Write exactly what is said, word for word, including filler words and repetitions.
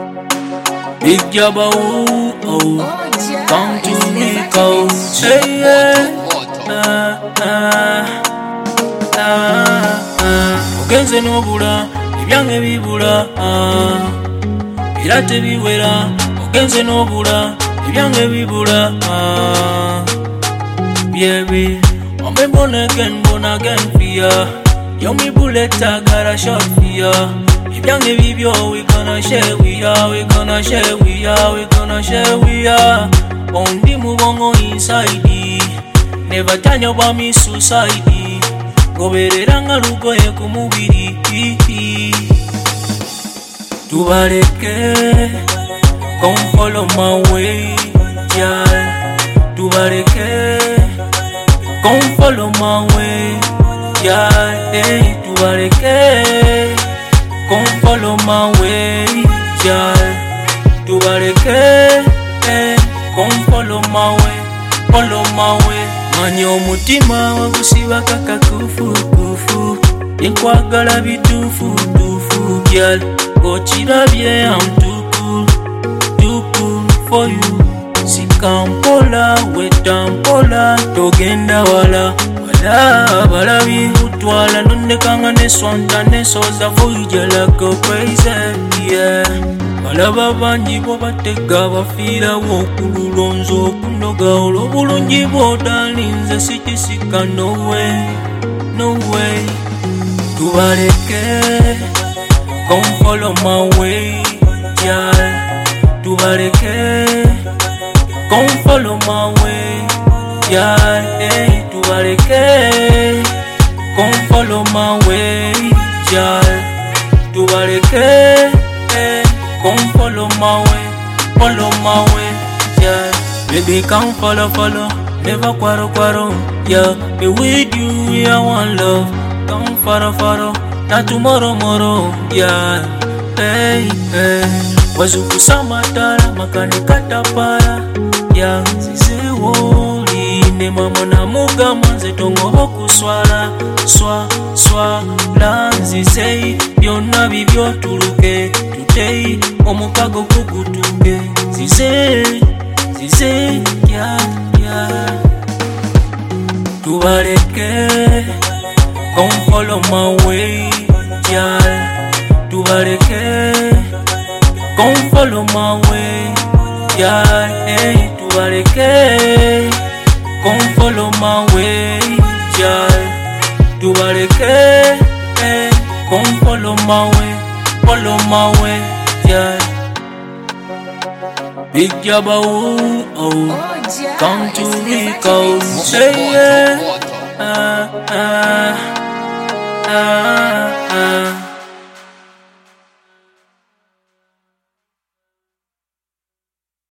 Big Jabba, ooh, oh, come to Rico, hey, yeah, ah, ah, ah, ah. Ogenze n'obula, ebyange bibula, ah, era tebiwera. Ogenze n'obula, ebyange bibula, ah, baby, I'm a born again, born again for ya. Yo, me bullet, I got a shot for ya. If young baby, we gonna share, we are, we gonna share, we are, we gonna share, we are. On the move on inside, never turn your bomb suicide. Go better than a look on your movie. Tubareke, come follow my way, yeah. Tubareke, come follow my way, yeah. Hey, tubareke. Come follow my way, yeah. Tubareke, eh. Come follow my way, follow my way. Manyo mutima wagusiba kaka kufu kufu. Yenkwagala bitufu tufu, girl. Ochirabye, I'm too cool, too cool for you. Sikampola, wetampola, togenda wala. Wala balabi utwala nondekanga neswanta nesoza fuyijala go crazy, yeah. Balaba banji bo batega bafira wokululonzo okunoga olw'obulungi bw'odalinze sikisika, no way, no way. Tubareke, come follow my way, yeah. Tubareke, come follow my way, yeah. Hey, tubareke, come follow my way, yeah. Tubareke, hey, come follow my way, follow my way, yeah. Baby, come follow, follow, never quarrel, quarrel, yeah. Be with you, yeah, one love. Come follow, follow, not tomorrow, tomorrow, yeah. Hey, hey. Wazuku samatara, makanikata para, yeah. Sisi woli, ne mama na muga manze tongo kuswala, swa, swa, la nzisei, byonna bibyo tuluke, tutei, omukago kugutuke, zizei, zizei, yeah, yeah. Tubareke, come follow my way, yeah. Tubareke, come follow my way, yeah. Hey, tubareke, come follow my way, yeah. Tubareke, hey, come follow my way, follow my way, yeah. Big Jabba, ooh, oh, come to Rico, say yeah.